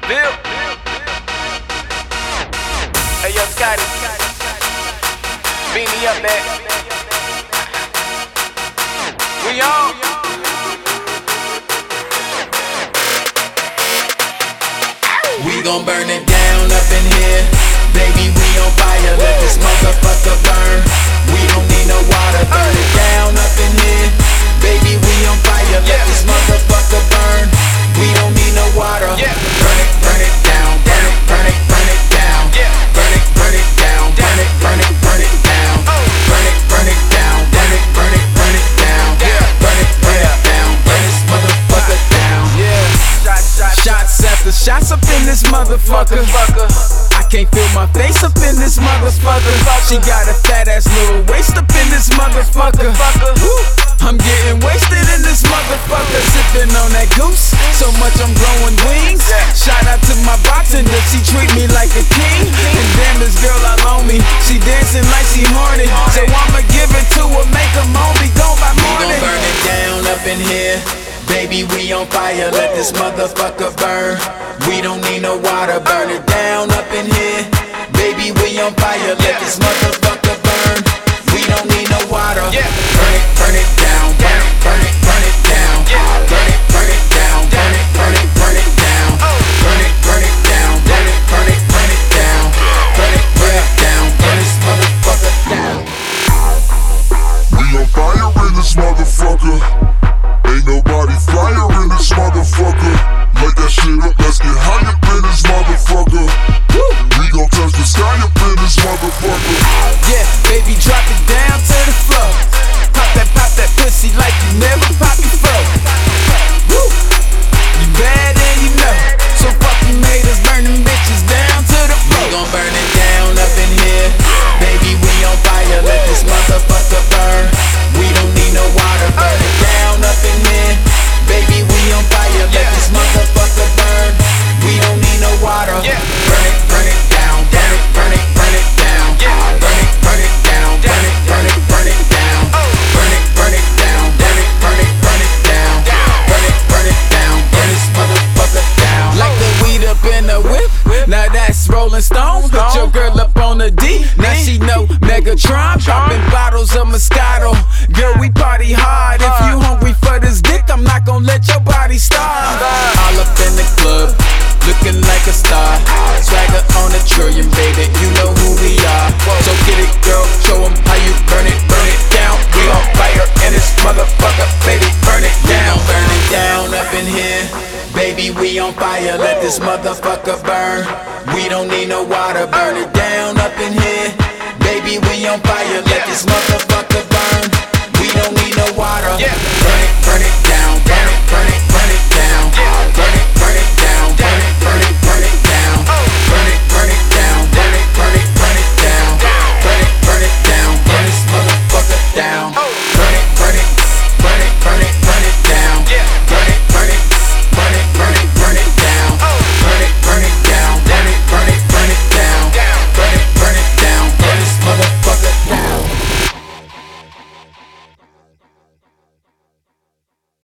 Bill. Hey, yo, Scotty. Beat me up, man. We on. We gon' burn it down up in here. Baby, we on fire, let this motherfucker burn. We don't need no water, burn it down up in here. Baby, we on fire, let this motherfucker burn. We don't need no water. Burn it down, burn it, burn it, burn it down. Burn it down, burn it, burn it, burn it down. Burn it down, burn it, burn it, burn it down. Burn it down, burn this motherfucker down. Shots after shots up in this motherfucker. I can't feel my face up in this motherfucker. She got a fat ass little waist up in this motherfucker. Woo. I'm getting wasted in this motherfucker. Sipping on that goose, so much I'm growing wings. Shout out to my bartender, she treat me like a king. And damn, this girl all on me, she dancing like she horny. So I'ma give it to her, make her moan, be gone by morning. We gon' burn it down up in here. Baby, we on fire, let this motherfucker burn. We don't need no water, burn it down up in here. Baby, we on fire, let this motherfucker burn. We don't need no water. Burn it down, burn it, burn it, burn it down. Burn it down, burn it, burn it, burn it down. Burn it down, burn it, burn it, burn it down. Burn it down, burn this motherfucker down. We on fire in this motherfucker. Ain't nobody flyer in this motherfucker. Light that shit up, let's get high up in this motherfucker. We gon' touch the sky up in this motherfucker. Yeah, baby, drop it down to the floor. Pop that pussy like you never popped before. Woo! You bad and you know. So fucking haters, burn them bitches down to the floor. We gon' burn it down up in here. Baby, we on fire, let this motherfucker burn. We don't need no water, burn it down up in here. Baby, we on fire, let this motherfucker burn. We don't need no water. Burn it down, burn it, burn it, burn it down. Burn it down, burn it, burn it, burn it down. Burn it down, burn it, burn it, burn it down. Burn it down, burn this motherfucker down. Like the weed up in the whip, now that's Rolling Stone. Put your girl up on the D, now she know Megatron. Popping bottles of Moscato, girl, we party hard. If you hungry for this dick, I'm not gon' let your body starve. All up in the club, looking like a star. Swagger on a trillion, baby, you know who we are. So get it, girl, show 'em how you burn it down. We on fire in this motherfucker, baby, burn it down. Burn it down up in here. Baby, we on fire, let this motherfucker burn. We don't need no water, burn it down up in here. Baby, we on fire, let this motherfucker burn. We don't need no water, burn it